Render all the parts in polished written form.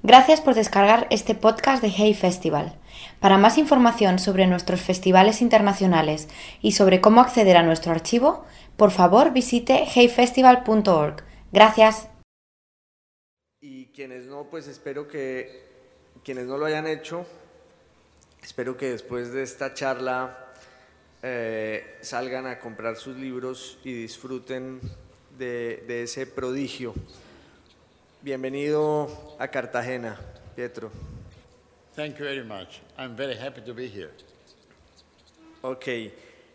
Gracias por descargar este podcast de Hey Festival. Para más información sobre nuestros festivales internacionales y sobre cómo acceder a nuestro archivo, por favor visite heyfestival.org. Gracias. Y quienes no, pues espero que quienes no lo hayan hecho, espero que después de esta charla salgan a comprar sus libros y disfruten de ese prodigio. Bienvenido a Cartagena, Pietro. Thank you very much. I'm very happy to be here. Ok.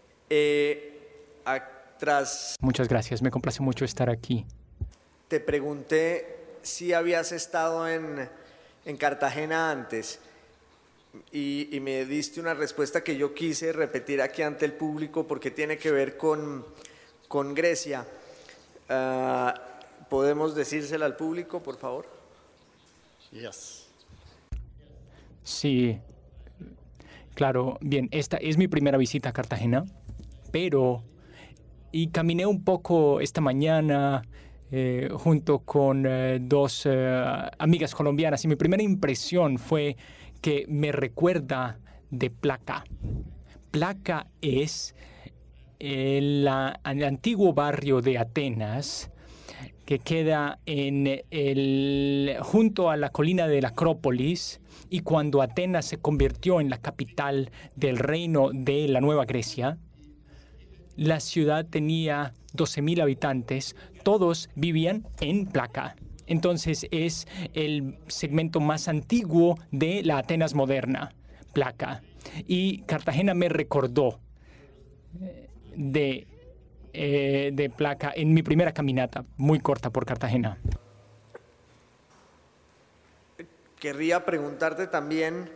Muchas gracias, me complace mucho estar aquí. Te pregunté si habías estado en Cartagena antes y me diste una respuesta que yo quise repetir aquí ante el público porque tiene que ver con Grecia. ¿Podemos decírsela al público, por favor? Yes. Sí, claro. Bien, esta es mi primera visita a Cartagena, y caminé un poco esta mañana junto con dos amigas colombianas y mi primera impresión fue que me recuerda de Plaka. Plaka es el antiguo barrio de Atenas que queda junto a la colina de la Acrópolis, y cuando Atenas se convirtió en la capital del reino de la Nueva Grecia, la ciudad tenía 12,000 habitantes, todos vivían en Plaka. Entonces es el segmento más antiguo de la Atenas moderna, Plaka. Y Cartagena me recordó de Plaka en mi primera caminata, muy corta por Cartagena. Querría preguntarte también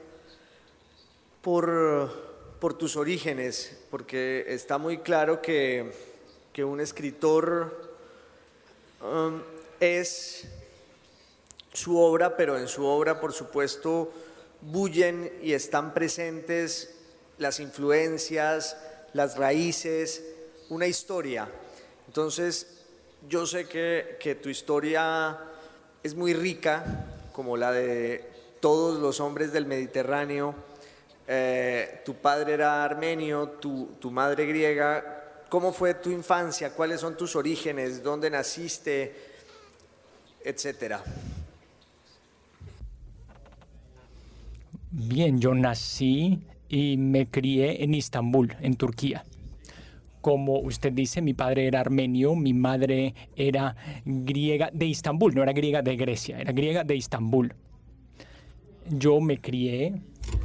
por tus orígenes, porque está muy claro que un escritor es su obra, pero en su obra, por supuesto, bullen y están presentes las influencias, las raíces, una historia. Entonces, yo sé que tu historia es muy rica, como la de todos los hombres del Mediterráneo. Tu padre era armenio, tu madre griega. ¿Cómo fue tu infancia? ¿Cuáles son tus orígenes? ¿Dónde naciste? Etcétera. Bien, yo nací y me crié en Istambul, en Turquía. Como usted dice, mi padre era armenio, mi madre era griega de Istambul, no era griega de Grecia, era griega de Istambul. Yo me crié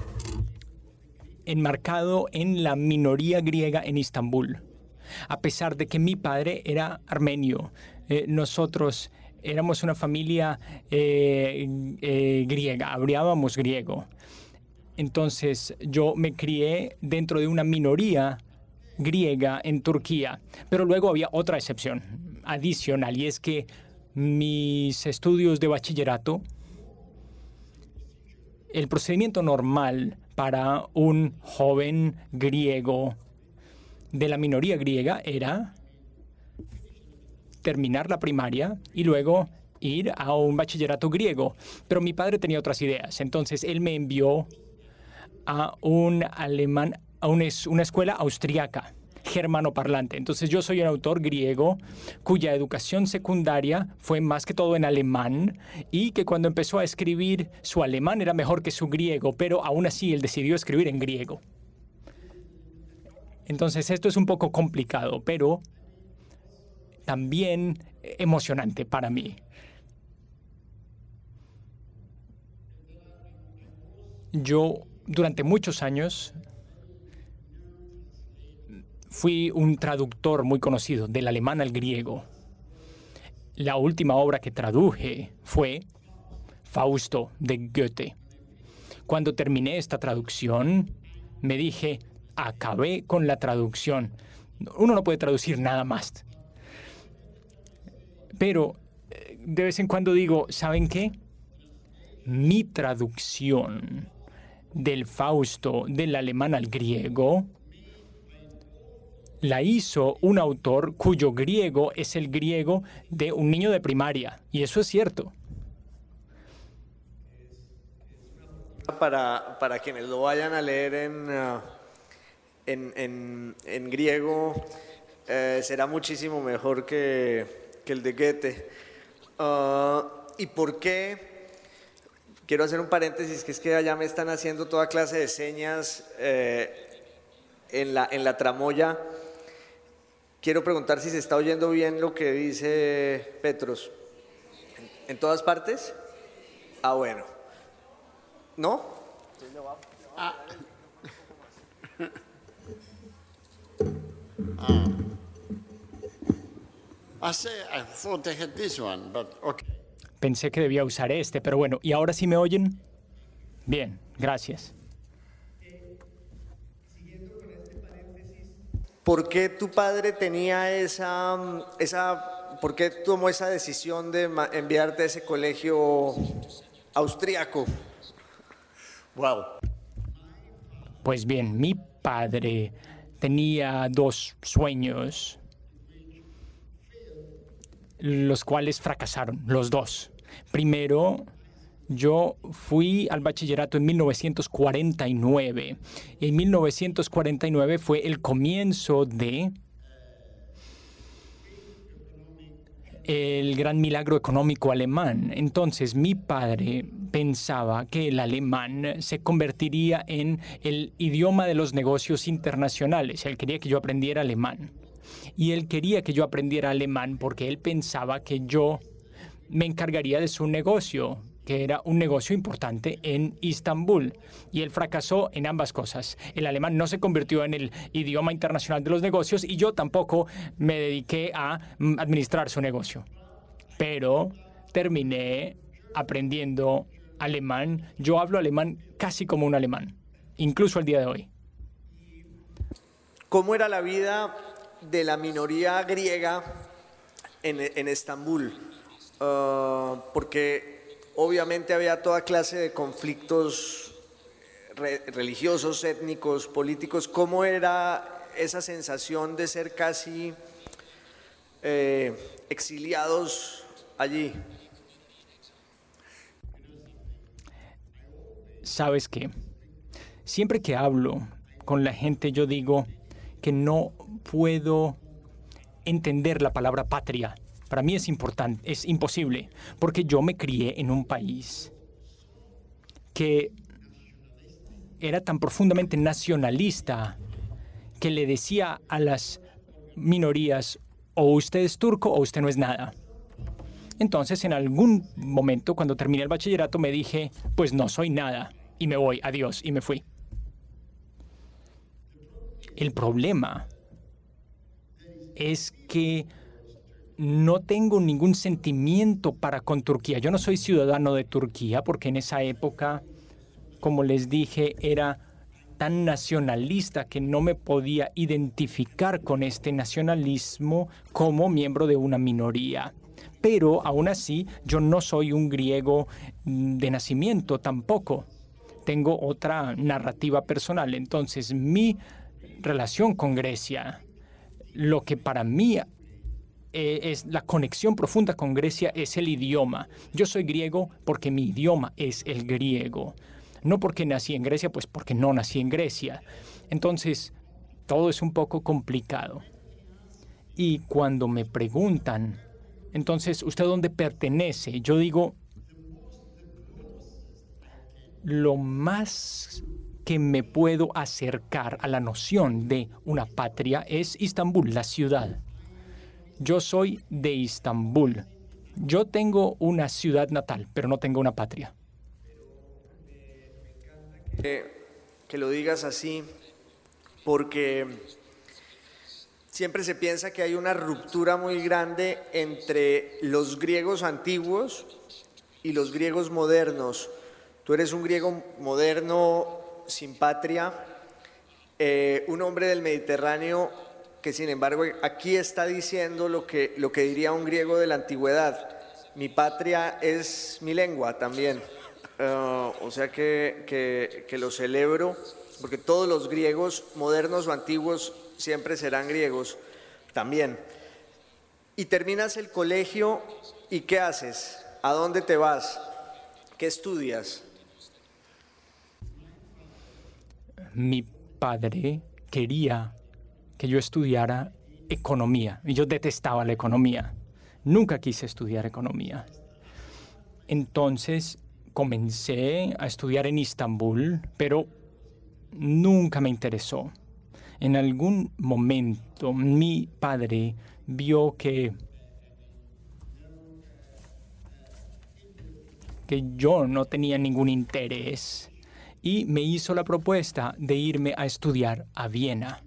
enmarcado en la minoría griega en Istambul, a pesar de que mi padre era armenio. Nosotros éramos una familia griega, hablábamos griego. Entonces yo me crié dentro de una minoría griega en Turquía, pero luego había otra excepción adicional, y es que mis estudios de bachillerato, el procedimiento normal para un joven griego de la minoría griega era terminar la primaria y luego ir a un bachillerato griego, pero mi padre tenía otras ideas. Entonces él me envió a una escuela austriaca, germanoparlante. Entonces yo soy un autor griego cuya educación secundaria fue más que todo en alemán, y que cuando empezó a escribir, su alemán era mejor que su griego, pero aún así él decidió escribir en griego. Entonces esto es un poco complicado, pero también emocionante para mí. Yo durante muchos años fui un traductor muy conocido del alemán al griego. La última obra que traduje fue Fausto de Goethe. Cuando terminé esta traducción, me dije, acabé con la traducción. Uno no puede traducir nada más. Pero de vez en cuando digo, ¿saben qué? Mi traducción del Fausto del alemán al griego la hizo un autor cuyo griego es el griego de un niño de primaria. Y eso es cierto. lectura para quienes lo vayan a leer en griego, será muchísimo mejor que el de Goethe. ¿Y por qué? Quiero hacer un paréntesis, que es que allá me están haciendo toda clase de señas en la tramoya. Quiero preguntar si se está oyendo bien lo que dice Petros. ¿En todas partes? Ah, bueno. ¿No? I thought they had this one, but okay. Pensé que debía usar este, pero bueno, ¿y ahora sí me oyen? Bien, gracias. ¿Por qué tu padre tenía por qué tomó esa decisión de enviarte a ese colegio austríaco? Well, Pues bien, mi padre tenía dos sueños, los cuales fracasaron, los dos. Primero, yo fui al bachillerato en 1949. Y en 1949 fue el comienzo de el gran milagro económico alemán. Entonces, mi padre pensaba que el alemán se convertiría en el idioma de los negocios internacionales. Él quería que yo aprendiera alemán. Y él quería que yo aprendiera alemán porque él pensaba que yo me encargaría de su negocio, que era un negocio importante en Istambul. Y él fracasó en ambas cosas. El alemán no se convirtió en el idioma internacional de los negocios y yo tampoco me dediqué a administrar su negocio. Pero terminé aprendiendo alemán. Yo hablo alemán casi como un alemán, incluso el día de hoy. ¿Cómo era la vida de la minoría griega en Estambul? Porque obviamente había toda clase de conflictos religiosos, étnicos, políticos. ¿Cómo era esa sensación de ser casi exiliados allí? ¿Sabes qué? Siempre que hablo con la gente yo digo que no puedo entender la palabra patria. Para mí es importante, es imposible, porque yo me crié en un país que era tan profundamente nacionalista que le decía a las minorías, o usted es turco o usted no es nada. Entonces, en algún momento, cuando terminé el bachillerato, me dije, pues no soy nada, y me voy, adiós, y me fui. El problema es que no tengo ningún sentimiento para con Turquía. Yo no soy ciudadano de Turquía porque en esa época, como les dije, era tan nacionalista que no me podía identificar con este nacionalismo como miembro de una minoría. Pero aún así, yo no soy un griego de nacimiento tampoco. Tengo otra narrativa personal. Entonces, mi relación con Grecia, lo que para mí es la conexión profunda con Grecia es el idioma. Yo soy griego porque mi idioma es el griego. No porque nací en Grecia, pues porque no nací en Grecia. Entonces, todo es un poco complicado. Y cuando me preguntan, entonces, ¿usted dónde pertenece? Yo digo, lo más que me puedo acercar a la noción de una patria es Istambul, la ciudad. Yo soy de Istambul. Yo tengo una ciudad natal, pero no tengo una patria. Que lo digas así, porque siempre se piensa que hay una ruptura muy grande entre los griegos antiguos y los griegos modernos. Tú eres un griego moderno, sin patria, un hombre del Mediterráneo que sin embargo aquí está diciendo lo que diría un griego de la antigüedad: mi patria es mi lengua también. O sea que lo celebro, porque todos los griegos, modernos o antiguos, siempre serán griegos también. Y terminas el colegio, ¿y qué haces? ¿A dónde te vas? ¿Qué estudias? Mi padre quería que yo estudiara economía y yo detestaba la economía. Nunca quise estudiar economía. Entonces comencé a estudiar en Istambul, pero nunca me interesó. En algún momento mi padre vio que yo no tenía ningún interés y me hizo la propuesta de irme a estudiar a Viena.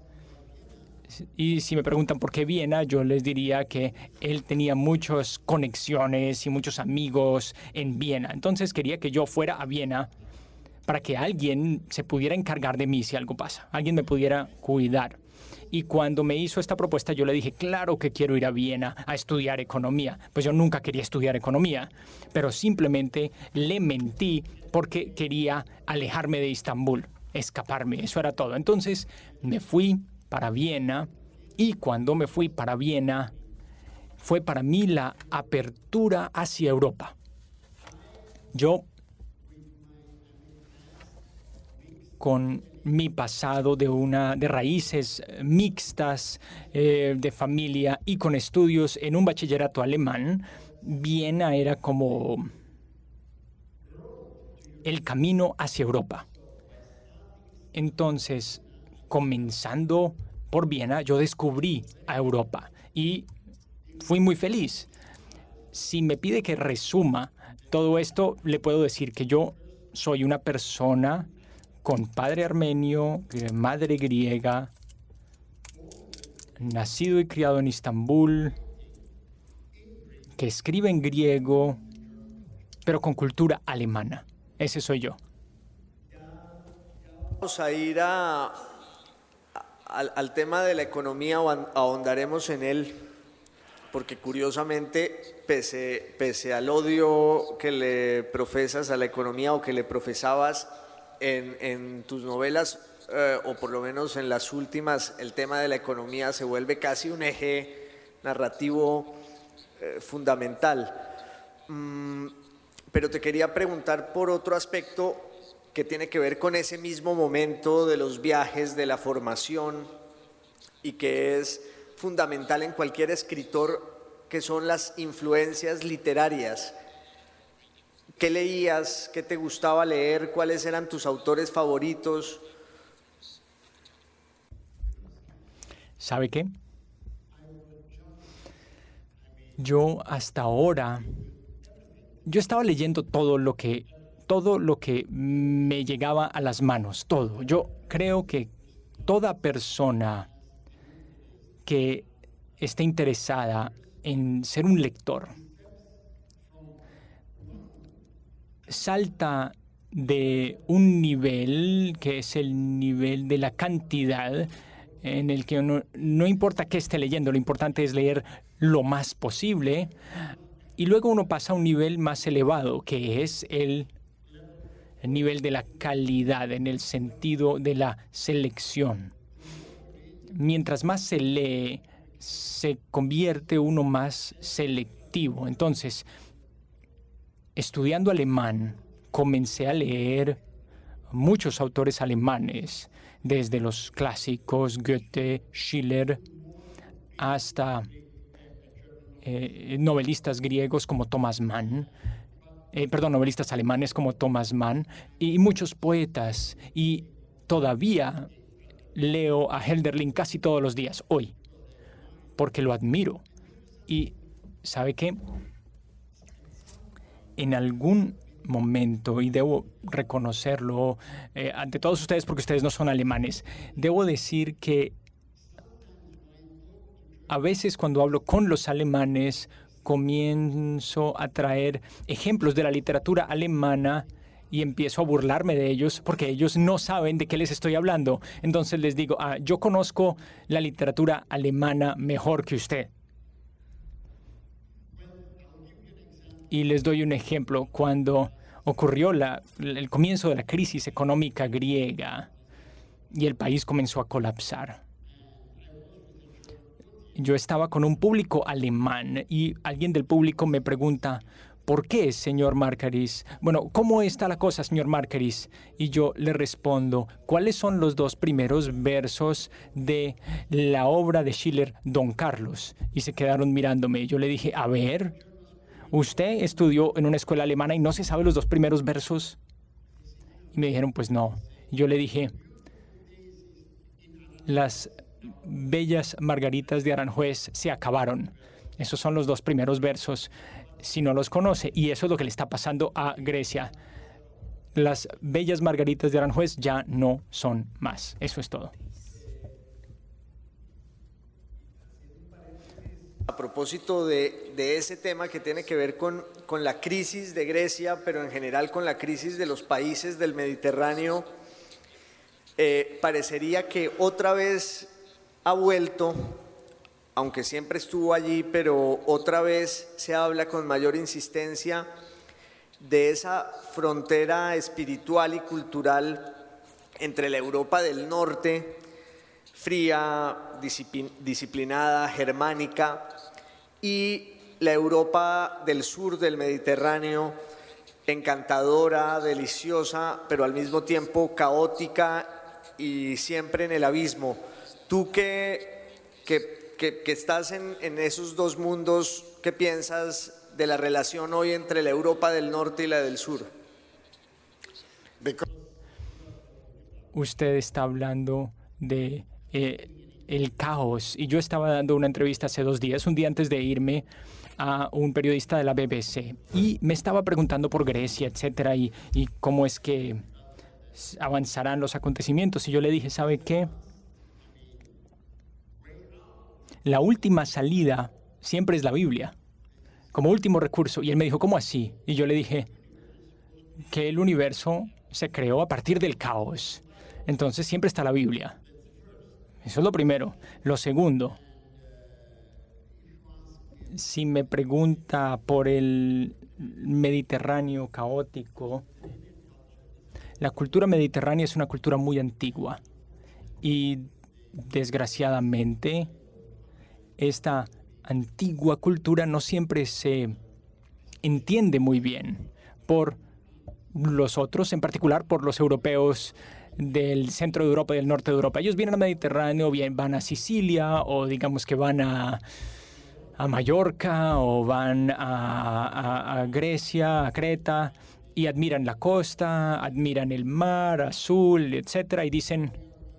Y si me preguntan por qué Viena, yo les diría que él tenía muchas conexiones y muchos amigos en Viena. Entonces quería que yo fuera a Viena para que alguien se pudiera encargar de mí si algo pasa, alguien me pudiera cuidar. Y cuando me hizo esta propuesta, yo le dije, claro que quiero ir a Viena a estudiar economía. Pues yo nunca quería estudiar economía, pero simplemente le mentí porque quería alejarme de Istambul, escaparme, eso era todo. Entonces me fui para Viena, y cuando me fui para Viena, fue para mí la apertura hacia Europa. Yo, con mi pasado de raíces mixtas, de familia y con estudios en un bachillerato alemán, Viena era como el camino hacia Europa. Entonces, comenzando por Viena, yo descubrí a Europa y fui muy feliz. Si me pide que resuma todo esto, le puedo decir que yo soy una persona con padre armenio, madre griega, nacido y criado en Istambul, que escribe en griego, pero con cultura alemana. Ese soy yo. Vamos a ir al tema de la economía, o ahondaremos en él, porque curiosamente, pese al odio que le profesas a la economía o que le profesabas en tus novelas, o por lo menos en las últimas, el tema de la economía se vuelve casi un eje narrativo fundamental. Pero te quería preguntar por otro aspecto que tiene que ver con ese mismo momento de los viajes, de la formación, y que es fundamental en cualquier escritor, que son las influencias literarias. ¿Qué leías? ¿Qué te gustaba leer? ¿Cuáles eran tus autores favoritos? ¿Sabe qué? Yo hasta ahora, yo estaba leyendo todo lo que me llegaba a las manos, todo. Yo creo que toda persona que esté interesada en ser un lector salta de un nivel que es el nivel de la cantidad, en el que uno, no importa qué esté leyendo, lo importante es leer lo más posible, y luego uno pasa a un nivel más elevado, que es el nivel de la calidad, en el sentido de la selección. Mientras más se lee, se convierte uno más selectivo. Entonces, estudiando alemán, comencé a leer muchos autores alemanes, desde los clásicos Goethe, Schiller, hasta novelistas griegos como Thomas Mann, novelistas alemanes como Thomas Mann, y muchos poetas. Y todavía leo a Hölderlin casi todos los días, hoy, porque lo admiro. Y ¿sabe qué? En algún momento, y debo reconocerlo ante todos ustedes porque ustedes no son alemanes, debo decir que a veces cuando hablo con los alemanes comienzo a traer ejemplos de la literatura alemana y empiezo a burlarme de ellos porque ellos no saben de qué les estoy hablando. Entonces les digo, yo conozco la literatura alemana mejor que usted. Y les doy un ejemplo. Cuando ocurrió el comienzo de la crisis económica griega y el país comenzó a colapsar, yo estaba con un público alemán y alguien del público me pregunta, ¿por qué, señor Markaris? Bueno, ¿cómo está la cosa, señor Markaris? Y yo le respondo, ¿cuáles son los 2 primeros versos de la obra de Schiller, Don Carlos? Y se quedaron mirándome. Yo le dije, a ver, ¿usted estudió en una escuela alemana y no se sabe los 2 primeros versos? Y me dijeron, pues no. Y yo le dije, las bellas margaritas de Aranjuez se acabaron. Esos son los 2 primeros versos, si no los conoce. Y eso es lo que le está pasando a Grecia. Las bellas margaritas de Aranjuez ya no son más. Eso es todo. A propósito de ese tema que tiene que ver con la crisis de Grecia, pero en general con la crisis de los países del Mediterráneo, parecería que otra vez ha vuelto, aunque siempre estuvo allí, pero otra vez se habla con mayor insistencia de esa frontera espiritual y cultural entre la Europa del norte, fría, disciplinada, germánica, y la Europa del sur del Mediterráneo, encantadora, deliciosa, pero al mismo tiempo caótica y siempre en el abismo. Tú que estás en esos 2 mundos, ¿qué piensas de la relación hoy entre la Europa del norte y la del sur? Usted está hablando de el caos, y yo estaba dando una entrevista hace 2 días, un día antes de irme, a un periodista de la BBC, y me estaba preguntando por Grecia, etcétera, y cómo es que avanzarán los acontecimientos. Y yo le dije, ¿sabe qué? La última salida siempre es la Biblia, como último recurso. Y él me dijo, ¿cómo así? Y yo le dije que el universo se creó a partir del caos. Entonces siempre está la Biblia. Eso es lo primero. Lo segundo, si me pregunta por el Mediterráneo caótico, la cultura mediterránea es una cultura muy antigua y desgraciadamente esta antigua cultura no siempre se entiende muy bien por los otros, en particular por los europeos del centro de Europa y del norte de Europa. Ellos vienen al Mediterráneo, bien, van a Sicilia, o digamos que van a Mallorca, o van a Grecia, a Creta, y admiran la costa, admiran el mar azul, etcétera, y dicen,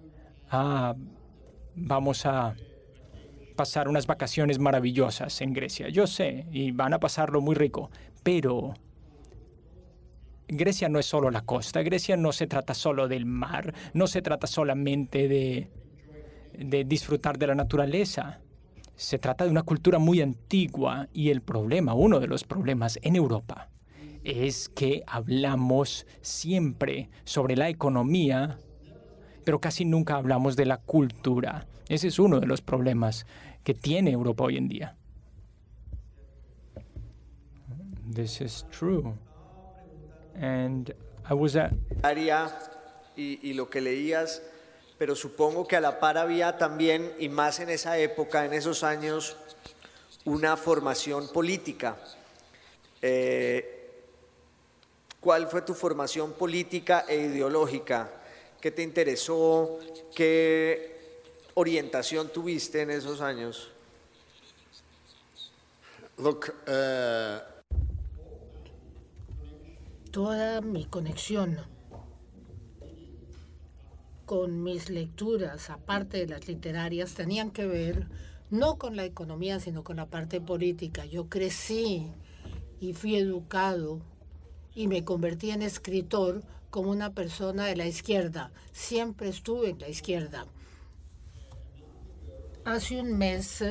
vamos a pasar unas vacaciones maravillosas en Grecia. Yo sé, y van a pasarlo muy rico, pero Grecia no es solo la costa. Grecia no se trata solo del mar, no se trata solamente de disfrutar de la naturaleza. Se trata de una cultura muy antigua, y el problema, uno de los problemas en Europa, es que hablamos siempre sobre la economía, pero casi nunca hablamos de la cultura. Ese es uno de los problemas que tiene Europa hoy en día. This is true. And I was at... y lo que leías, pero supongo que a la par había también, y más en esa época, en esos años, una formación política. ¿Cuál fue tu formación política e ideológica? ¿Qué te interesó? ¿Qué orientación tuviste en esos años? Look, toda mi conexión con mis lecturas, aparte de las literarias, tenían que ver no con la economía, sino con la parte política. Yo crecí y fui educado y me convertí en escritor como una persona de la izquierda. Siempre estuve en la izquierda. Hace un mes,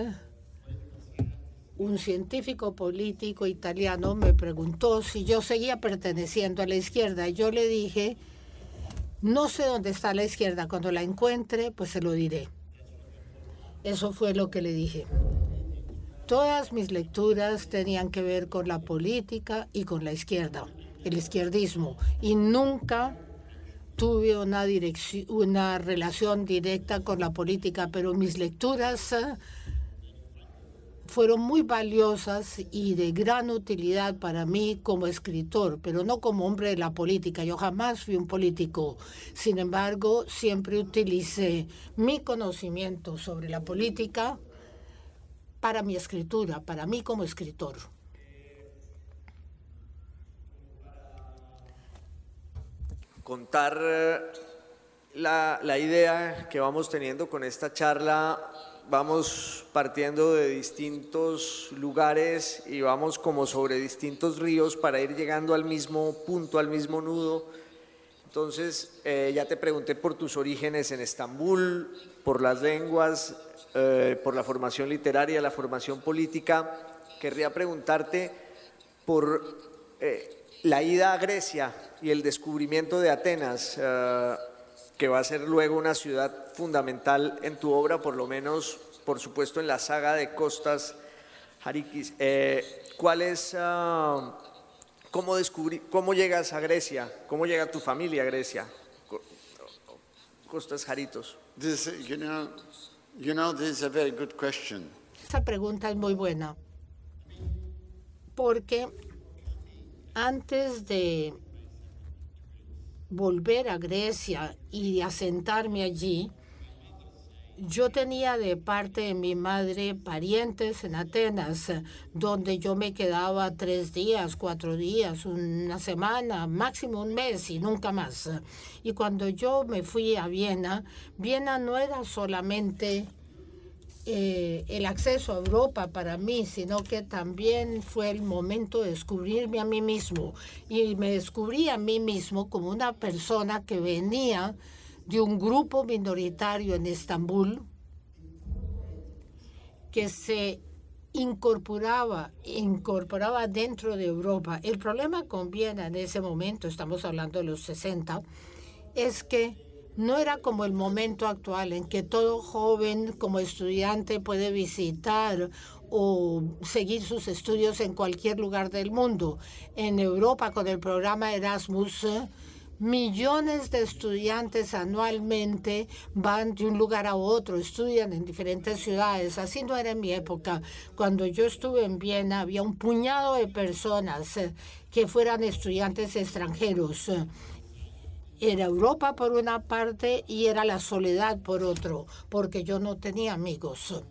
un científico político italiano me preguntó si yo seguía perteneciendo a la izquierda. Yo le dije, no sé dónde está la izquierda. Cuando la encuentre, pues se lo diré. Eso fue lo que le dije. Todas mis lecturas tenían que ver con la política y con la izquierda, el izquierdismo, y nunca tuve una relación directa con la política, pero mis lecturas fueron muy valiosas y de gran utilidad para mí como escritor, pero no como hombre de la política. Yo jamás fui un político. Sin embargo, siempre utilicé mi conocimiento sobre la política para mi escritura, para mí como escritor. Contar la idea que vamos teniendo con esta charla. Vamos partiendo de distintos lugares y vamos como sobre distintos ríos para ir llegando al mismo punto, al mismo nudo. Entonces, ya te pregunté por tus orígenes en Estambul, por las lenguas, por la formación literaria, la formación política. Querría preguntarte por la ida a Grecia y el descubrimiento de Atenas, que va a ser luego una ciudad fundamental en tu obra, por lo menos, por supuesto, en la saga de Costas Harikis. ¿Cuál es, cómo llegas a Grecia? ¿Cómo llega tu familia a Grecia? Costas Haritos. This is a very good question. Esa pregunta es muy buena, porque antes de volver a Grecia y asentarme allí, yo tenía de parte de mi madre parientes en Atenas, donde yo me quedaba 3 días, 4 días, una semana, máximo un mes y nunca más. Y cuando yo me fui a Viena, Viena no era solamente el acceso a Europa para mí, sino que también fue el momento de descubrirme a mí mismo. Y me descubrí a mí mismo como una persona que venía de un grupo minoritario en Estambul que se incorporaba dentro de Europa. El problema con Viena en ese momento, estamos hablando de los 60, es que no era como el momento actual en que todo joven como estudiante puede visitar o seguir sus estudios en cualquier lugar del mundo. En Europa, con el programa Erasmus, millones de estudiantes anualmente van de un lugar a otro, estudian en diferentes ciudades. Así no era en mi época. Cuando yo estuve en Viena, había un puñado de personas que fueran estudiantes extranjeros. Era Europa por una parte y era la soledad por otro, porque yo no tenía amigos.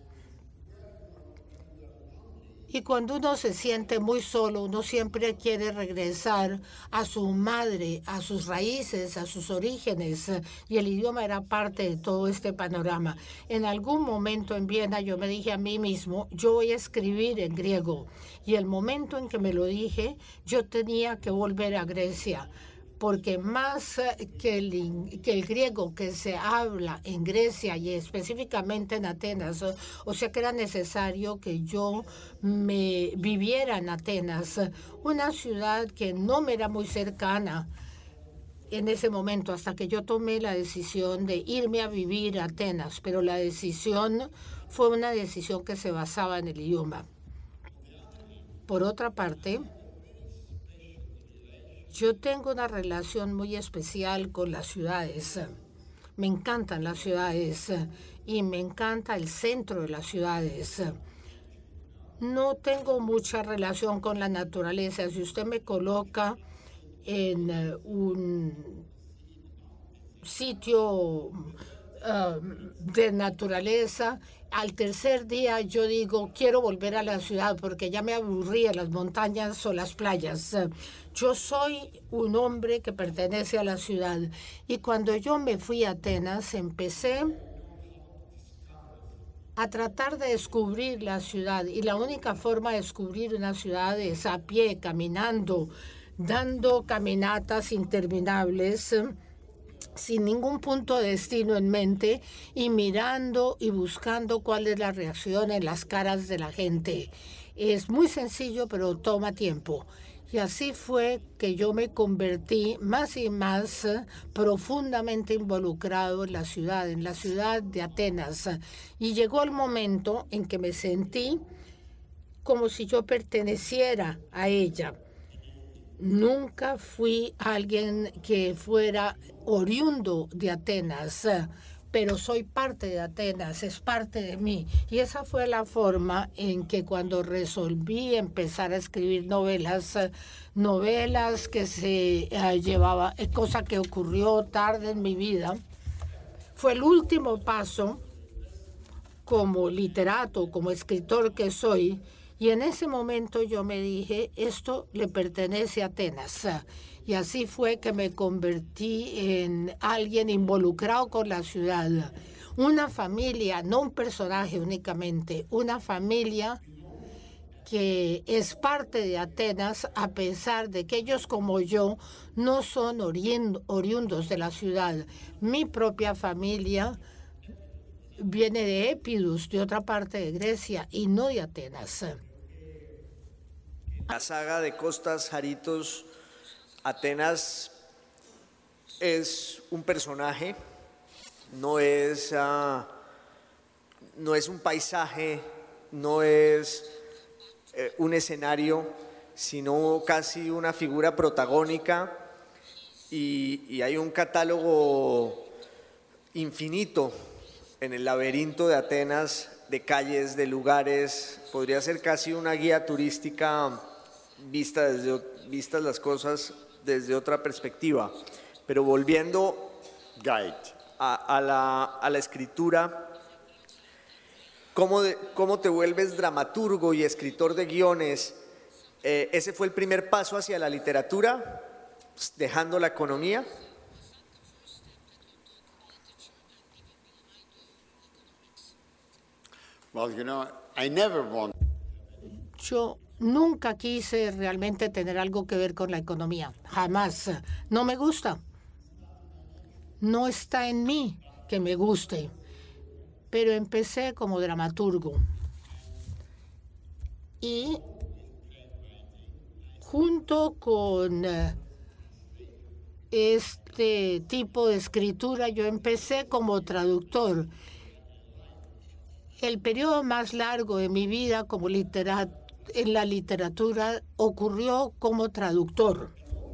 Y cuando uno se siente muy solo, uno siempre quiere regresar a su madre, a sus raíces, a sus orígenes, y el idioma era parte de todo este panorama. En algún momento en Viena yo me dije a mí mismo, yo voy a escribir en griego, y el momento en que me lo dije, yo tenía que volver a Grecia, porque más que el griego que se habla en Grecia y específicamente en Atenas, o sea que era necesario que yo me viviera en Atenas, una ciudad que no me era muy cercana en ese momento, hasta que yo tomé la decisión de irme a vivir a Atenas, pero la decisión fue una decisión que se basaba en el idioma. Por otra parte, yo tengo una relación muy especial con las ciudades. Me encantan las ciudades y me encanta el centro de las ciudades. No tengo mucha relación con la naturaleza. Si usted me coloca en un sitio de naturaleza, al tercer día yo digo, quiero volver a la ciudad porque ya me aburrí de las montañas o las playas. Yo soy un hombre que pertenece a la ciudad. Y cuando yo me fui a Atenas, empecé a tratar de descubrir la ciudad. Y la única forma de descubrir una ciudad es a pie, caminando, dando caminatas interminables, sin ningún punto de destino en mente y mirando y buscando cuál es la reacción en las caras de la gente. Es muy sencillo, pero toma tiempo. Y así fue que yo me convertí más y más profundamente involucrado en la ciudad de Atenas. Y llegó el momento en que me sentí como si yo perteneciera a ella. Nunca fui alguien que fuera oriundo de Atenas. pero soy parte de Atenas, es parte de mí. Y esa fue la forma en que cuando resolví empezar a escribir novelas que se llevaba, cosa que ocurrió tarde en mi vida, fue el último paso como literato, como escritor que soy. Y en ese momento yo me dije, esto le pertenece a Atenas. Y así fue que me convertí en alguien involucrado con la ciudad. Una familia, no un personaje únicamente, una familia que es parte de Atenas, a pesar de que ellos como yo no son oriundos de la ciudad. Mi propia familia viene de Épidus, de otra parte de Grecia, y no de Atenas. La saga de Costas Jaritos, Atenas es un personaje, no es un paisaje, no es un escenario, sino casi una figura protagónica, y hay un catálogo infinito en el laberinto de Atenas, de calles, de lugares. Podría ser casi una guía turística vistas las cosas desde otra perspectiva. Pero volviendo a la escritura, ¿cómo te vuelves dramaturgo y escritor de guiones? ¿Ese fue el primer paso hacia la literatura, dejando la economía? Well, I never want. Yo nunca quise realmente tener algo que ver con la economía, jamás. No me gusta. No está en mí que me guste. Pero empecé como dramaturgo. Y junto con este tipo de escritura, yo empecé como traductor. El periodo más largo de mi vida como en la literatura ocurrió como traductor.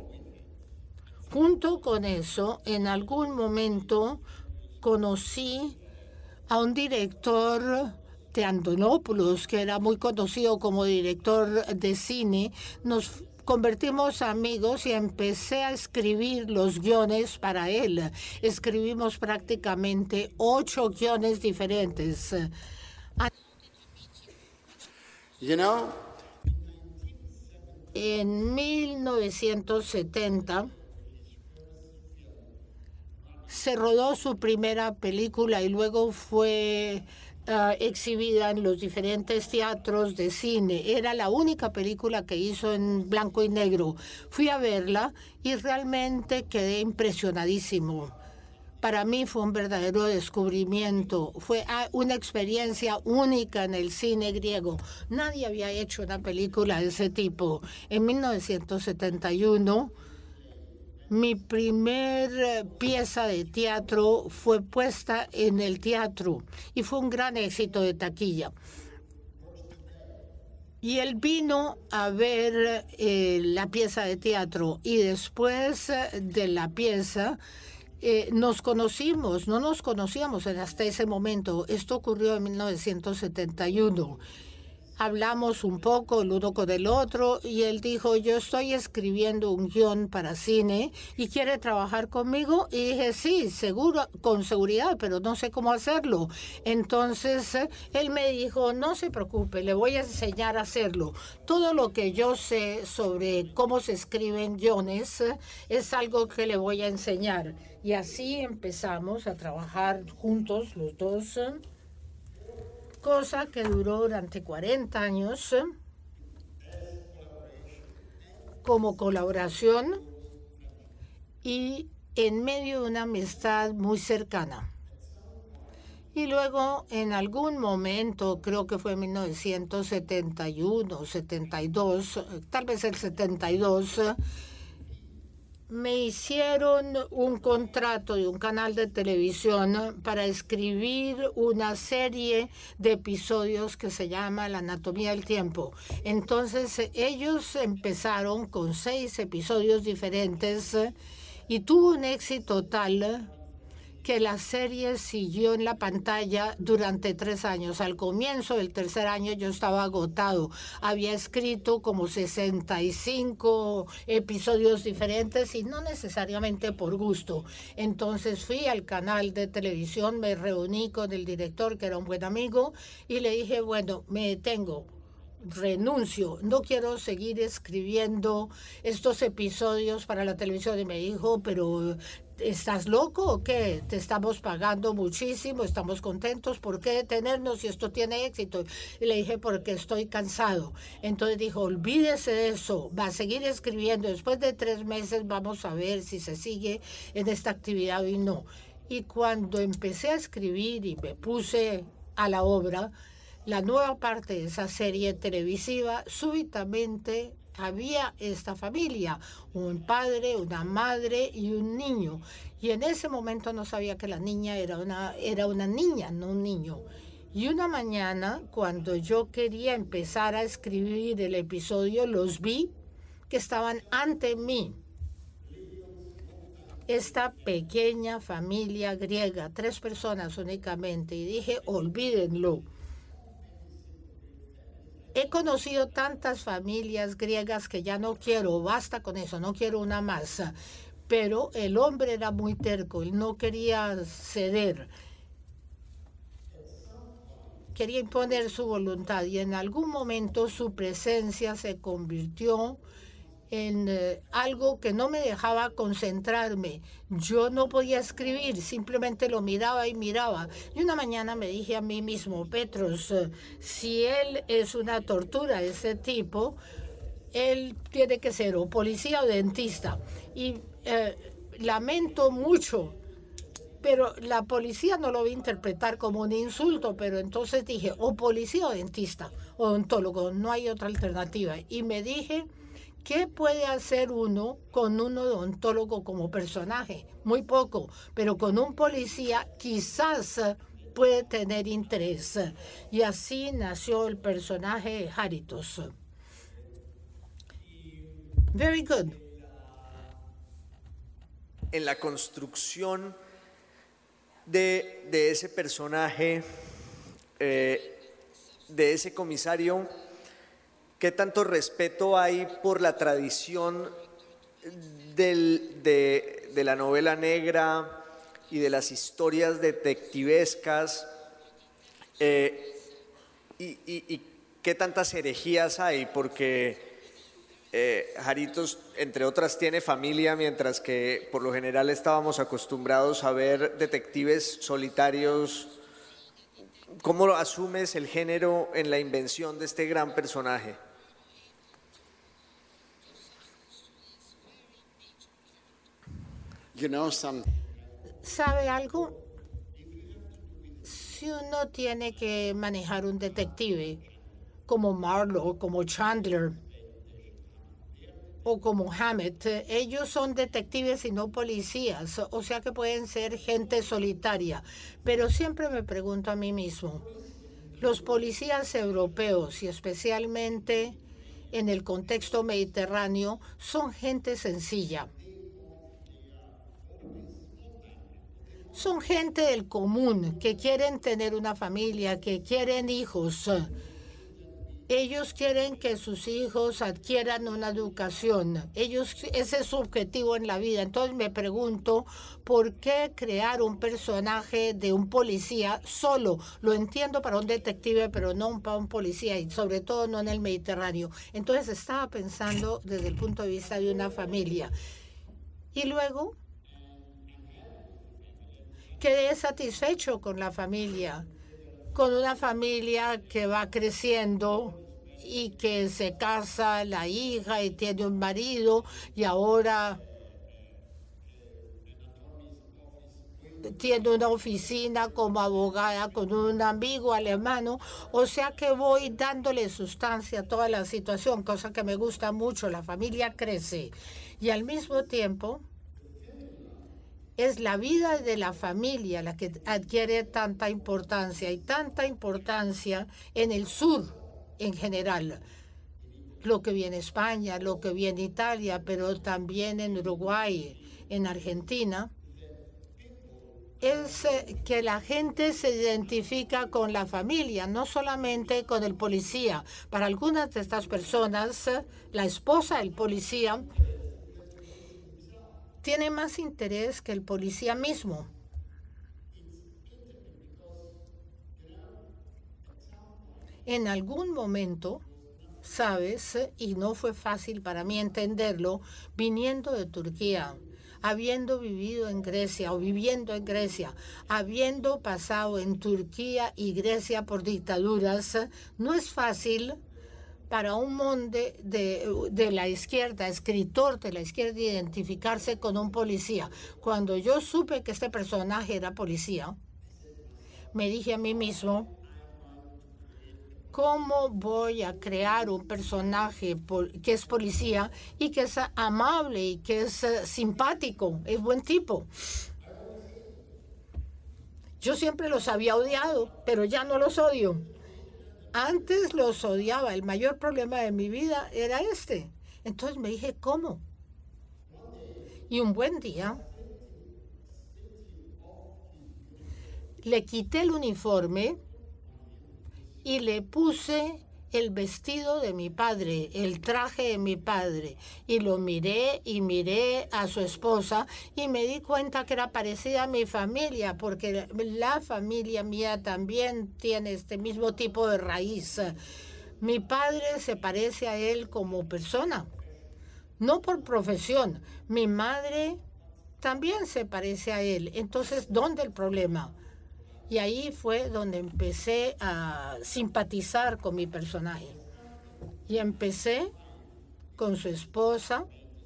Junto con eso, en algún momento conocí a un director de Antonopoulos, que era muy conocido como director de cine. Nos convertimos amigos y empecé a escribir los guiones para él. Escribimos prácticamente 8 guiones diferentes. En 1970 se rodó su primera película y luego fue exhibida en los diferentes teatros de cine. Era la única película que hizo en blanco y negro. Fui a verla y realmente quedé impresionadísimo. Para mí fue un verdadero descubrimiento. Fue una experiencia única en el cine griego. Nadie había hecho una película de ese tipo. En 1971, mi primer pieza de teatro fue puesta en el teatro y fue un gran éxito de taquilla. Y él vino a ver la pieza de teatro y después de la pieza nos conocimos. No nos conocíamos hasta ese momento. Esto ocurrió en 1971. Hablamos un poco el uno con el otro y él dijo, yo estoy escribiendo un guión para cine y quiere trabajar conmigo. Y dije, sí, seguro, con seguridad, pero no sé cómo hacerlo. Entonces él me dijo, no se preocupe, le voy a enseñar a hacerlo. Todo lo que yo sé sobre cómo se escriben guiones es algo que le voy a enseñar. Y así empezamos a trabajar juntos los dos, cosa que duró durante 40 años como colaboración y en medio de una amistad muy cercana. Y luego, en algún momento, creo que fue en 1971, 72, tal vez el 72, me hicieron un contrato de un canal de televisión para escribir una serie de episodios que se llama La Anatomía del Tiempo. Entonces ellos empezaron con 6 episodios diferentes y tuvo un éxito tal que la serie siguió en la pantalla durante 3 años. Al comienzo del tercer año yo estaba agotado. Había escrito como 65 episodios diferentes y no necesariamente por gusto. Entonces fui al canal de televisión, me reuní con el director, que era un buen amigo, y le dije, bueno, me detengo. Renuncio, no quiero seguir escribiendo estos episodios para la televisión. Y me dijo, pero ¿estás loco o qué? Te estamos pagando muchísimo, estamos contentos, ¿por qué detenernos si esto tiene éxito? Y le dije, porque estoy cansado. Entonces dijo, olvídese de eso, va a seguir escribiendo, después de 3 meses vamos a ver si se sigue en esta actividad y no. Y cuando empecé a escribir y me puse a la obra, la nueva parte de esa serie televisiva, súbitamente había esta familia, un padre, una madre y un niño. Y en ese momento no sabía que la niña era una niña, no un niño. Y una mañana, cuando yo quería empezar a escribir el episodio, los vi que estaban ante mí. Esta pequeña familia griega, 3 personas únicamente, y dije, olvídenlo. He conocido tantas familias griegas que ya no quiero, basta con eso, no quiero una más. Pero el hombre era muy terco, él no quería ceder. Quería imponer su voluntad y en algún momento su presencia se convirtió en algo que no me dejaba concentrarme. Yo no podía escribir, simplemente lo miraba y miraba. Y una mañana me dije a mí mismo, Petros, si él es una tortura, ese tipo, él tiene que ser o policía o dentista. Y lamento mucho, pero la policía no lo va a interpretar como un insulto, pero entonces dije, o policía o dentista, odontólogo, no hay otra alternativa. Y me dije, ¿qué puede hacer uno con un odontólogo como personaje? Muy poco, pero con un policía quizás puede tener interés. Y así nació el personaje Haritos. Very good. En la construcción de ese personaje, de ese comisario, ¿qué tanto respeto hay por la tradición de la novela negra y de las historias detectivescas? Y qué tantas herejías hay, porque Haritos, entre otras, tiene familia, mientras que por lo general estábamos acostumbrados a ver detectives solitarios. ¿Cómo asumes el género en la invención de este gran personaje? ¿Sabe algo? Si uno tiene que manejar un detective como Marlowe, como Chandler o como Hammett, ellos son detectives y no policías, o sea que pueden ser gente solitaria. Pero siempre me pregunto a mí mismo, los policías europeos y especialmente en el contexto mediterráneo son gente sencilla. Son gente del común, que quieren tener una familia, que quieren hijos. Ellos quieren que sus hijos adquieran una educación. Ese es su objetivo en la vida. Entonces me pregunto, ¿por qué crear un personaje de un policía solo? Lo entiendo para un detective, pero no para un policía, y sobre todo no en el Mediterráneo. Entonces estaba pensando desde el punto de vista de una familia. Y luego quedé satisfecho con la familia, con una familia que va creciendo y que se casa la hija y tiene un marido y ahora tiene una oficina como abogada con un amigo alemán. O sea que voy dándole sustancia a toda la situación, cosa que me gusta mucho. La familia crece y al mismo tiempo es la vida de la familia la que adquiere tanta importancia, y tanta importancia en el sur en general. Lo que vi en España, lo que vi en Italia, pero también en Uruguay, en Argentina. es que la gente se identifica con la familia, no solamente con el policía. Para algunas de estas personas, la esposa del policía tiene más interés que el policía mismo. En algún momento, sabes, y no fue fácil para mí entenderlo, viniendo de Turquía, habiendo vivido en Grecia o viviendo en Grecia, habiendo pasado en Turquía y Grecia por dictaduras, no es fácil para un monte de la izquierda, escritor de la izquierda, identificarse con un policía. Cuando yo supe que este personaje era policía, me dije a mí mismo, ¿cómo voy a crear un personaje que es policía y que es amable y que es simpático, es buen tipo? Yo siempre los había odiado, pero ya no los odio. Antes los odiaba. El mayor problema de mi vida era este. Entonces me dije, ¿cómo? Y un buen día le quité el uniforme y le puse el vestido de mi padre, el traje de mi padre, y lo miré y miré a su esposa y me di cuenta que era parecida a mi familia, porque la familia mía también tiene este mismo tipo de raíz. Mi padre se parece a él como persona, no por profesión. Mi madre también se parece a él. Entonces, ¿dónde el problema? Y ahí fue donde empecé a simpatizar con mi personaje. Y empecé con su esposa,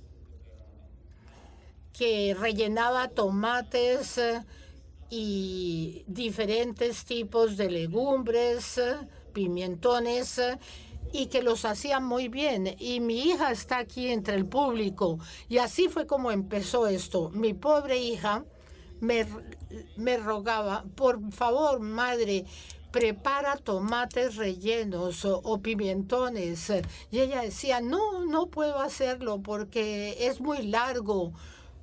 que rellenaba tomates y diferentes tipos de legumbres, pimentones, y que los hacía muy bien. Y mi hija está aquí entre el público. Y así fue como empezó esto. Mi pobre hija me rogaba, por favor, madre, prepara tomates rellenos o pimentones. Y ella decía, no puedo hacerlo porque es muy largo.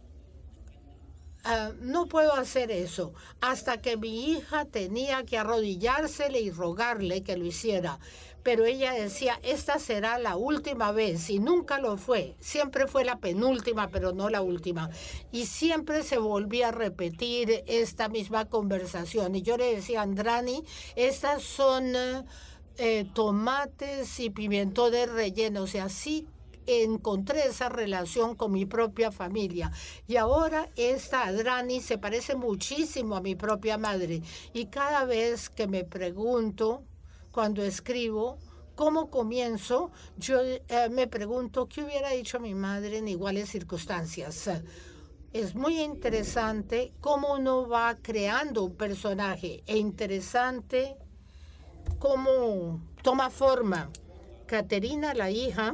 No puedo hacer eso. Hasta que mi hija tenía que arrodillársele y rogarle que lo hiciera. Pero ella decía, esta será la última vez, y nunca lo fue. Siempre fue la penúltima, pero no la última. Y siempre se volvía a repetir esta misma conversación. Y yo le decía a Andrani, estas son tomates y pimentones rellenos, y así encontré esa relación con mi propia familia. Y ahora esta Adrani se parece muchísimo a mi propia madre. Y cada vez que me pregunto, cuando escribo, ¿cómo comienzo? Yo me pregunto, ¿qué hubiera dicho mi madre en iguales circunstancias? Es muy interesante cómo uno va creando un personaje, e interesante cómo toma forma. Caterina, la hija,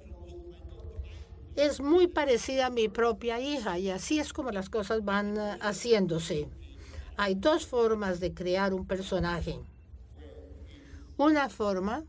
es muy parecida a mi propia hija, y así es como las cosas van haciéndose. Hay dos formas de crear un personaje. Una forma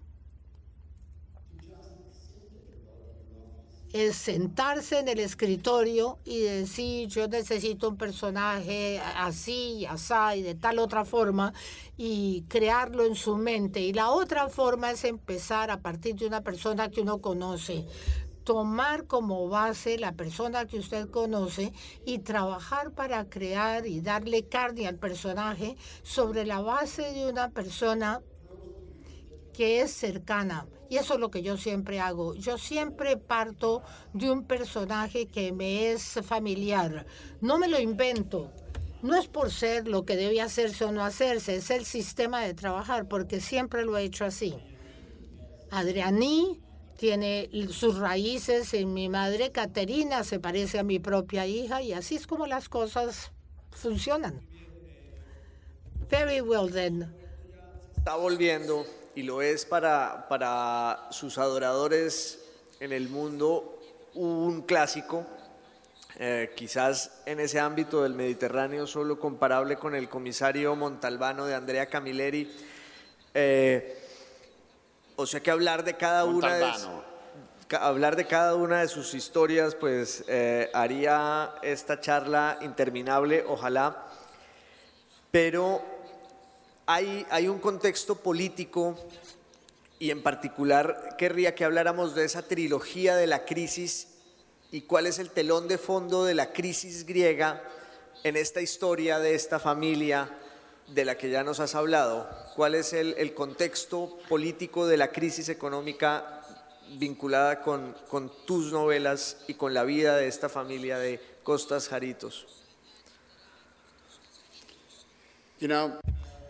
es sentarse en el escritorio y decir, yo necesito un personaje así, así, y de tal otra forma, y crearlo en su mente. Y la otra forma es empezar a partir de una persona que uno conoce. Tomar como base la persona que usted conoce y trabajar para crear y darle carne al personaje sobre la base de una persona que es cercana. Y eso es lo que yo siempre hago. Yo siempre parto de un personaje que me es familiar. No me lo invento. No es por ser lo que debe hacerse o no hacerse, es el sistema de trabajar, porque siempre lo he hecho así. Adriani tiene sus raíces en mi madre, Caterina se parece a mi propia hija, y así es como las cosas funcionan. Very well then. Está volviendo, y lo es para sus adoradores en el mundo, un clásico, quizás en ese ámbito del Mediterráneo solo comparable con El comisario Montalbano de Andrea Camilleri. O sea que hablar de cada una de sus historias, pues haría esta charla interminable, ojalá. pero hay un contexto político y en particular querría que habláramos de esa trilogía de la crisis y cuál es el telón de fondo de la crisis griega en esta historia de esta familia de la que ya nos has hablado. ¿Cuál es el contexto político de la crisis económica vinculada con tus novelas y con la vida de esta familia de Costas Jaritos? You know,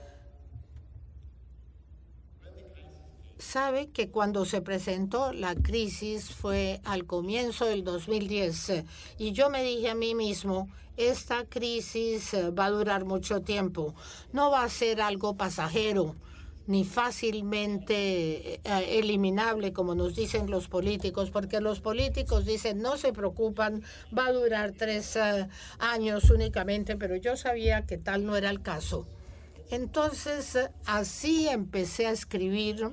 Sabe que cuando se presentó la crisis fue al comienzo del 2010 y yo me dije a mí mismo, esta crisis va a durar mucho tiempo, no va a ser algo pasajero ni fácilmente eliminable como nos dicen los políticos, porque los políticos dicen no se preocupan, va a durar 3 años únicamente, pero yo sabía que tal no era el caso. Entonces así empecé a escribir.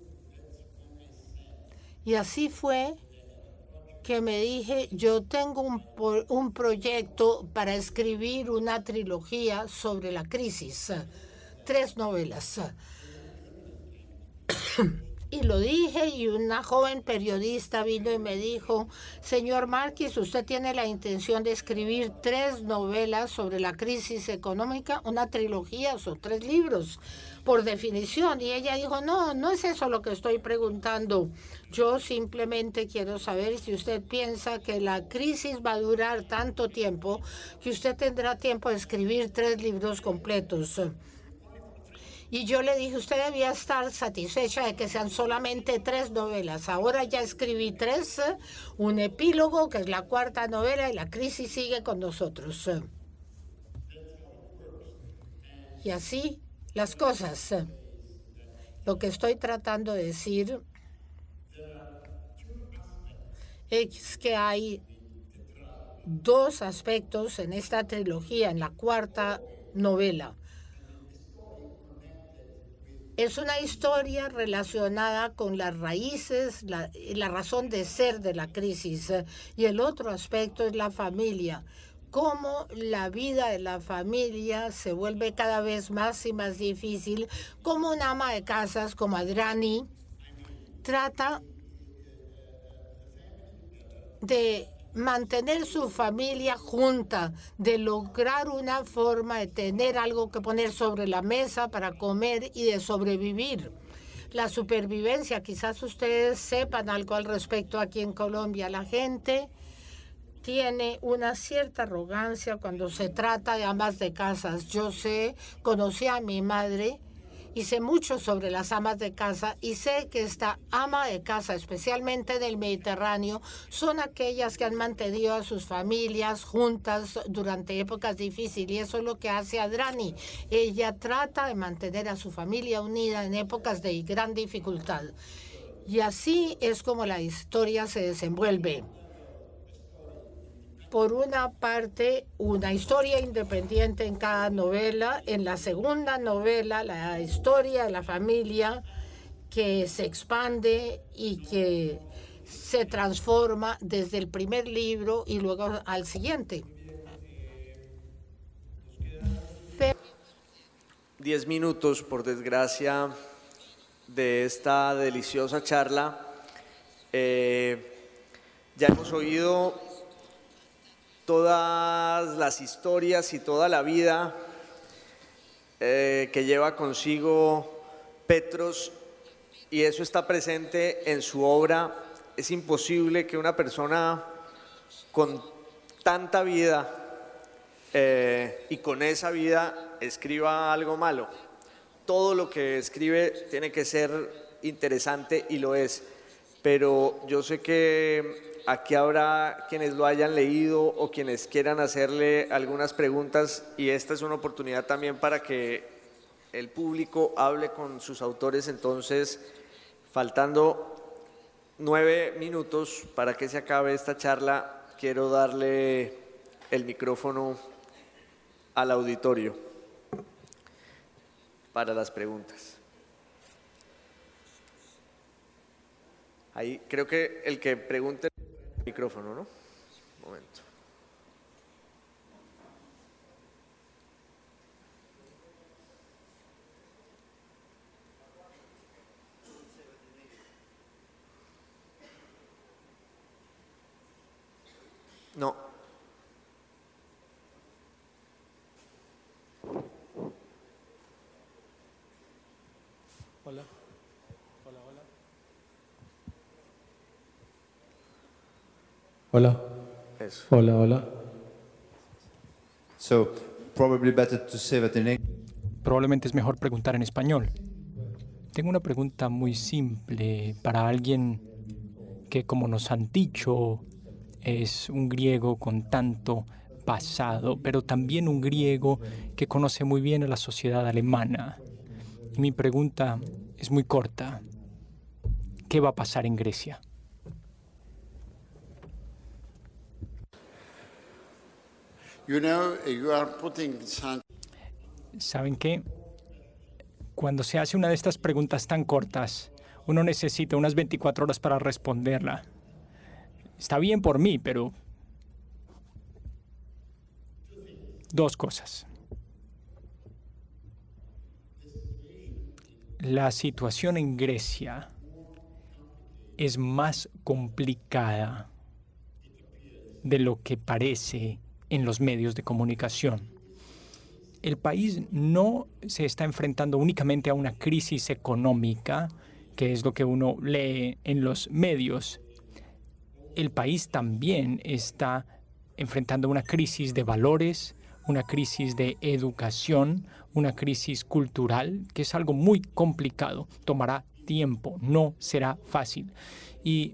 Y así fue que me dije, yo tengo un proyecto para escribir una trilogía sobre la crisis, 3 novelas. Y lo dije y una joven periodista vino y me dijo, señor Márquez, usted tiene la intención de escribir 3 novelas sobre la crisis económica, una trilogía, son 3 libros, por definición. Y ella dijo, no, no es eso lo que estoy preguntando. Yo simplemente quiero saber si usted piensa que la crisis va a durar tanto tiempo que usted tendrá tiempo de escribir 3 libros completos. Y yo le dije, usted debía estar satisfecha de que sean solamente 3 novelas. Ahora ya escribí 3, un epílogo, que es la 4ª novela, y la crisis sigue con nosotros. Y así las cosas. Lo que estoy tratando de decir es que hay 2 aspectos en esta trilogía, en la 4ª novela. Es una historia relacionada con las raíces, la razón de ser de la crisis. Y el otro aspecto es la familia. Cómo la vida de la familia se vuelve cada vez más y más difícil. Como una ama de casas como Adrani trata de mantener su familia junta, de lograr una forma de tener algo que poner sobre la mesa para comer y de sobrevivir. La supervivencia, quizás ustedes sepan algo al respecto aquí en Colombia. La gente tiene una cierta arrogancia cuando se trata de amas de casas. Yo conocí a mi madre y sé mucho sobre las amas de casa y sé que esta ama de casa, especialmente del Mediterráneo, son aquellas que han mantenido a sus familias juntas durante épocas difíciles y eso es lo que hace Adrani. Ella trata de mantener a su familia unida en épocas de gran dificultad. Y así es como la historia se desenvuelve. Por una parte, una historia independiente en cada novela. En la segunda novela, la historia de la familia que se expande y que se transforma desde el primer libro y luego al siguiente. 10 minutos, por desgracia, de esta deliciosa charla. Ya hemos oído todas las historias y toda la vida que lleva consigo Petros, y eso está presente en su obra. Es imposible que una persona con tanta vida y con esa vida escriba algo malo. Todo lo que escribe tiene que ser interesante y lo es, pero yo sé que aquí habrá quienes lo hayan leído o quienes quieran hacerle algunas preguntas y esta es una oportunidad también para que el público hable con sus autores. Entonces, faltando 9 minutos para que se acabe esta charla, quiero darle el micrófono al auditorio para las preguntas. Ahí creo que el que pregunte el micrófono, ¿no? Un momento. No. Hola. Hola. Eso. Hola. So, probably better to say that in English. Probablemente es mejor preguntar en español. Tengo una pregunta muy simple para alguien que, como nos han dicho, es un griego con tanto pasado, pero también un griego que conoce muy bien a la sociedad alemana. Y mi pregunta es muy corta. ¿Qué va a pasar en Grecia? You know, you are putting some... ¿Saben qué? Cuando se hace una de estas preguntas tan cortas, uno necesita unas 24 horas para responderla. Está bien por mí, pero... Dos cosas. La situación en Grecia es más complicada de lo que parece en los medios de comunicación. El país no se está enfrentando únicamente a una crisis económica, que es lo que uno lee en los medios. El país también está enfrentando una crisis de valores, una crisis de educación, una crisis cultural, que es algo muy complicado. Tomará tiempo, no será fácil. Y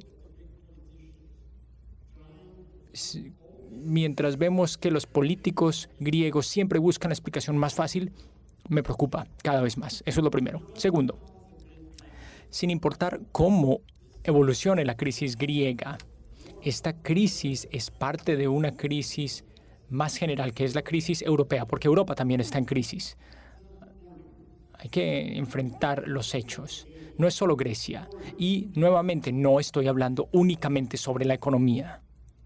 mientras vemos que los políticos griegos siempre buscan la explicación más fácil, me preocupa cada vez más. Eso es lo primero. Segundo, sin importar cómo evolucione la crisis griega, esta crisis es parte de una crisis más general, que es la crisis europea, porque Europa también está en crisis. Hay que enfrentar los hechos. No es solo Grecia. Y nuevamente no estoy hablando únicamente sobre la economía.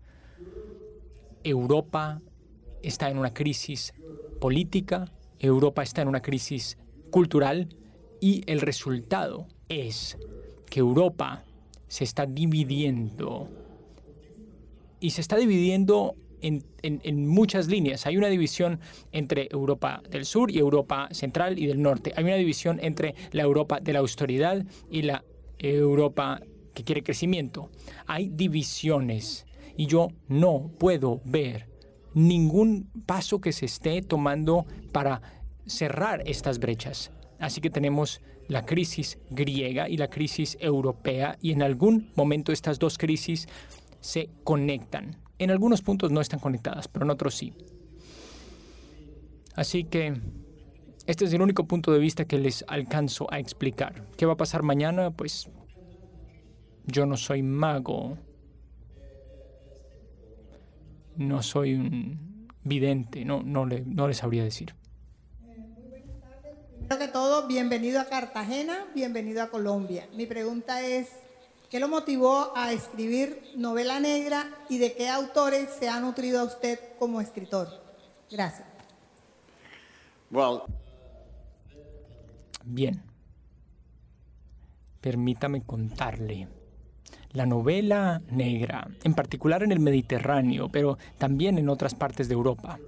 Europa está en una crisis política, Europa está en una crisis cultural y el resultado es que Europa se está dividiendo y se está dividiendo en muchas líneas. Hay una división entre Europa del Sur y Europa Central y del Norte. Hay una división entre la Europa de la austeridad y la Europa que quiere crecimiento. Hay divisiones. Y yo no puedo ver ningún paso que se esté tomando para cerrar estas brechas. Así que tenemos la crisis griega y la crisis europea, y en algún momento estas dos crisis se conectan. En algunos puntos no están conectadas, pero en otros sí. Así que este es el único punto de vista que les alcanzo a explicar. ¿Qué va a pasar mañana? Pues yo no soy mago. No soy un vidente, no les sabría decir. Primero que todo, bienvenido a Cartagena, bienvenido a Colombia. Mi pregunta es, ¿qué lo motivó a escribir novela negra y de qué autores se ha nutrido a usted como escritor? Gracias. Well, bien. Permítame contarle. La novela negra, en particular en el Mediterráneo, pero también en otras partes de Europa,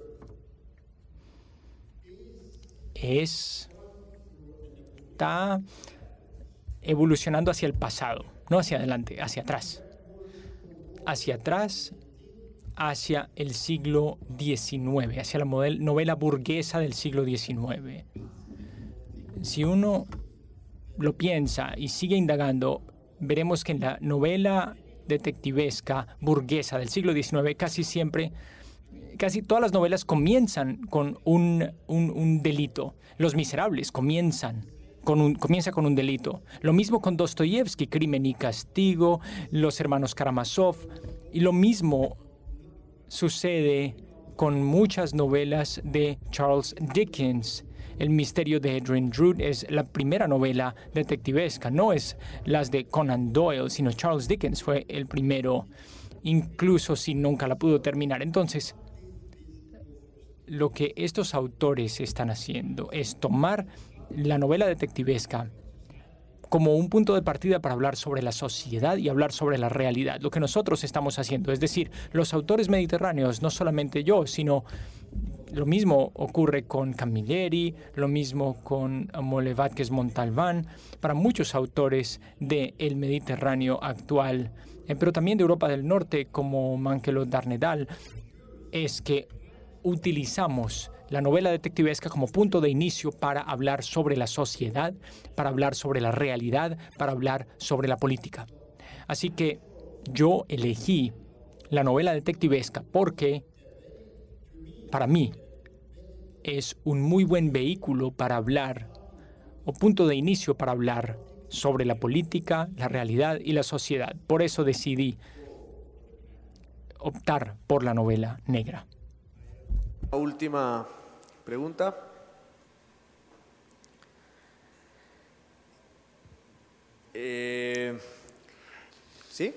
está evolucionando hacia el pasado, no hacia adelante, hacia atrás. Hacia atrás, hacia el siglo XIX, hacia la novela burguesa del siglo XIX. Si uno lo piensa y sigue indagando, veremos que en la novela detectivesca burguesa del siglo XIX casi todas las novelas comienzan con un delito. Los Miserables comienza con un delito. Lo mismo con Dostoyevsky, Crimen y Castigo, Los Hermanos Karamazov. Y lo mismo sucede con muchas novelas de Charles Dickens. El misterio de Edwin Drood es la primera novela detectivesca, no es las de Conan Doyle, sino Charles Dickens fue el primero, incluso si nunca la pudo terminar. Entonces, lo que estos autores están haciendo es tomar la novela detectivesca como un punto de partida para hablar sobre la sociedad y hablar sobre la realidad, lo que nosotros estamos haciendo. Es decir, los autores mediterráneos, no solamente yo, sino lo mismo ocurre con Camilleri, lo mismo con Mole Vázquez Montalbán, para muchos autores del Mediterráneo actual, pero también de Europa del Norte, como Mankelot Darnedal, es que utilizamos la novela detectivesca como punto de inicio para hablar sobre la sociedad, para hablar sobre la realidad, para hablar sobre la política. Así que yo elegí la novela detectivesca porque, para mí, es un muy buen vehículo para hablar, o punto de inicio para hablar sobre la política, la realidad y la sociedad. Por eso decidí optar por la novela negra. La última pregunta. ¿Sí?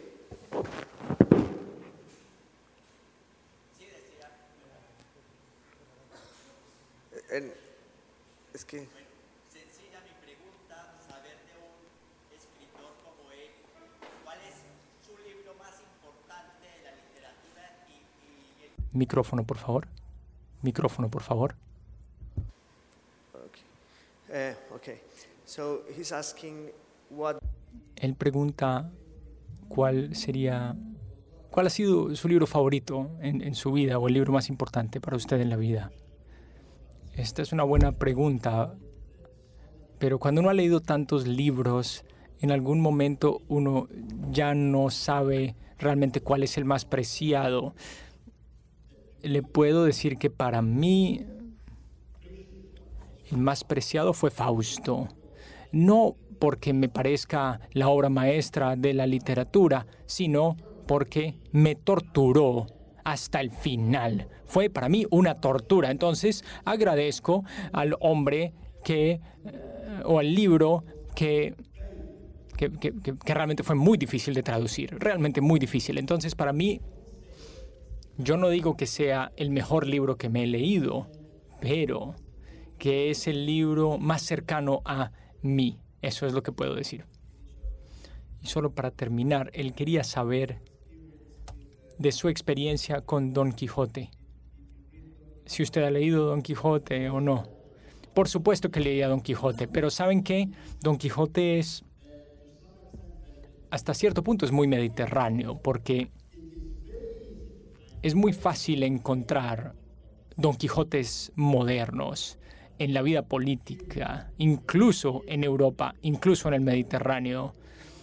Es que... Sencilla mi pregunta, saber de un escritor como él, ¿cuál es su libro más importante de la literatura y el... Micrófono, por favor. Micrófono, por favor. Okay. So he's asking what... Él pregunta cuál ha sido su libro favorito en su vida o el libro más importante para usted en la vida. Esta es una buena pregunta, pero cuando uno ha leído tantos libros, en algún momento uno ya no sabe realmente cuál es el más preciado. Le puedo decir que para mí el más preciado fue Fausto. No porque me parezca la obra maestra de la literatura, sino porque me torturó hasta el final. Fue para mí una tortura. Entonces agradezco al hombre o al libro que realmente fue muy difícil de traducir, realmente muy difícil. Entonces para mí, yo no digo que sea el mejor libro que me he leído, pero que es el libro más cercano a mí. Eso es lo que puedo decir. Y solo para terminar, él quería saber de su experiencia con Don Quijote. Si usted ha leído Don Quijote o no. Por supuesto que leí a Don Quijote, pero ¿saben qué? Don Quijote es, hasta cierto punto, es muy mediterráneo, porque es muy fácil encontrar Don Quijotes modernos en la vida política, incluso en Europa, incluso en el Mediterráneo.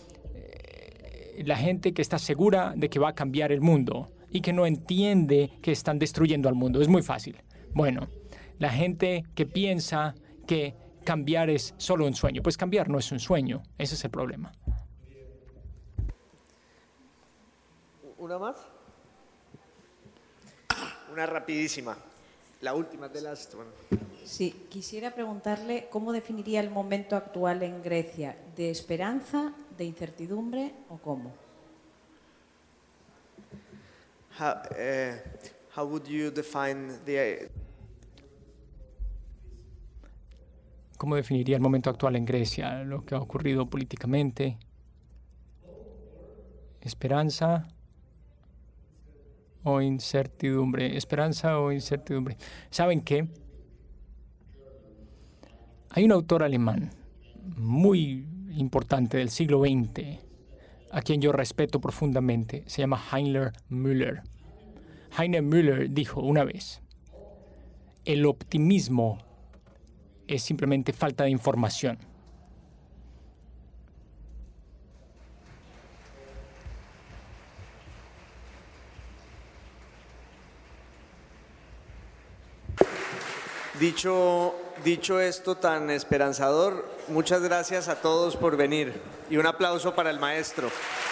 La gente que está segura de que va a cambiar el mundo y que no entiende que están destruyendo al mundo. Es muy fácil. Bueno, la gente que piensa que cambiar es solo un sueño. Pues cambiar no es un sueño. Ese es el problema. ¿Una más? Una rapidísima. La última de las... Bueno. Sí, quisiera preguntarle cómo definiría el momento actual en Grecia. ¿De esperanza, de incertidumbre o cómo? How would you define ¿Cómo definiría el momento actual en Grecia? Lo que ha ocurrido políticamente. ¿Esperanza o incertidumbre? ¿Esperanza o incertidumbre? ¿Saben qué? Hay un autor alemán muy importante del siglo XX, a quien yo respeto profundamente. Se llama Heinrich Müller. Heinrich Müller dijo una vez: el optimismo es simplemente falta de información. Dicho esto tan esperanzador, muchas gracias a todos por venir y un aplauso para el maestro.